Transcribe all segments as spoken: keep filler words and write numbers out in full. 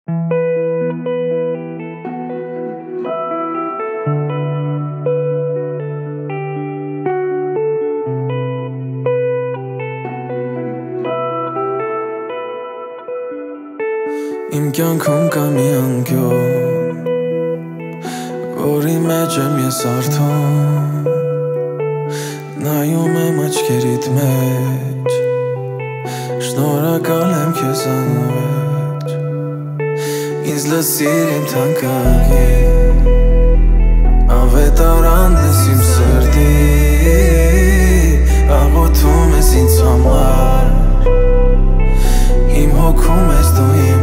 Իմ կյանքում կա մի անկյուն, որի մեջ եմ ես արթուն, նայում եմ աչքերիդ մեջ, շնորհակալ եմ քեզ անվերջ, ինձ լսիր իմ թանկագին, ավետարան ես իմ սրտի, աղոթում ես ինձ համար, իմ հոգում ես դու իմ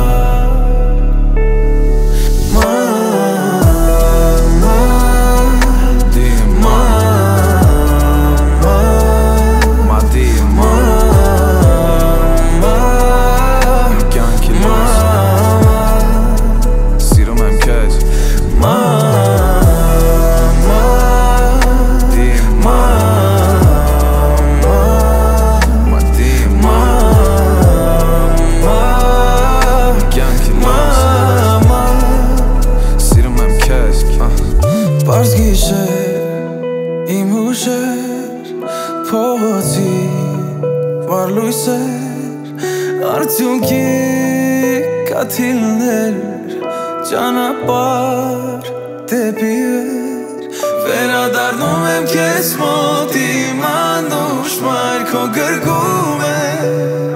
Պարզ գիշեր, իմ հուշեր, փողոցի վառ լույսեր, արդյունքի կաթիլներ, ճանապարհ դեպի վեր, վերադառնում եմ քեզ մոտ, իմ անուշ մայր քո գրկում է